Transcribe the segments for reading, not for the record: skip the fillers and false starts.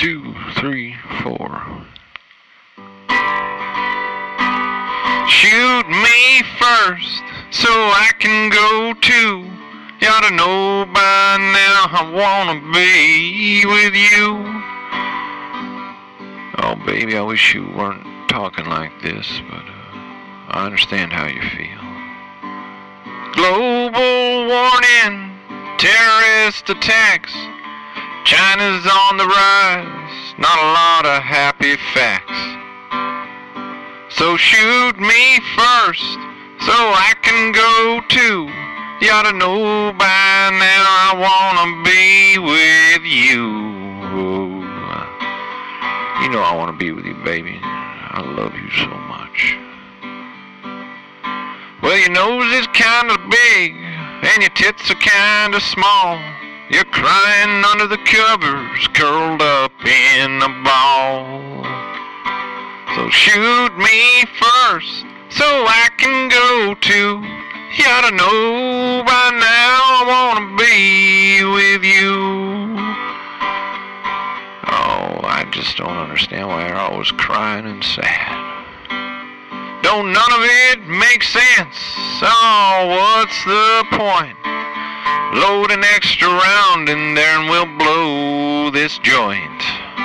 2, 3, 4. Shoot me first, so I can go too. You ought to know by now I wanna be with you. Oh baby, I wish you weren't talking like this, but I understand how you feel. Global warning, terrorist attacks. China's on the rise, not a lot of happy facts. So shoot me first, so I can go too. You ought to know by now I wanna be with you. You know I wanna be with you, baby. I love you so much. Well, your nose is kinda big, and your tits are kinda small. You're crying under the covers, curled up in a ball. So shoot me first, so I can go too. You ought to know by now I wanna be with you. Oh, I just don't understand why you're always crying and sad. Don't none of it make sense. Oh, what's the point? Load an extra round in there and we'll blow this joint.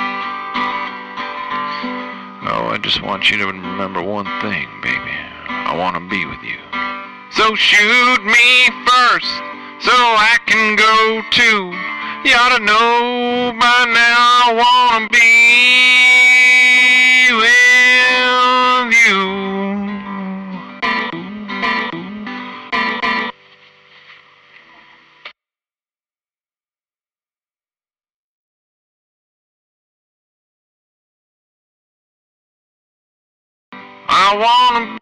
Oh, I just want you to remember one thing, baby. I want to be with you. So shoot me first, so I can go too. You ought to know by now I want to be with you. I wanna.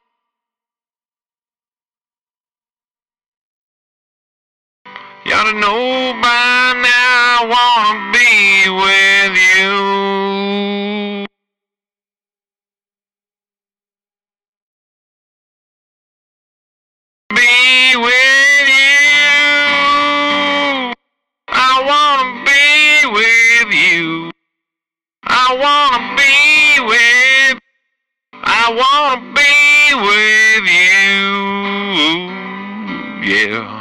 You ought to know by now I wanna be with you. Be with you. I wanna be with you. I wanna be with. I wanna be with you, yeah.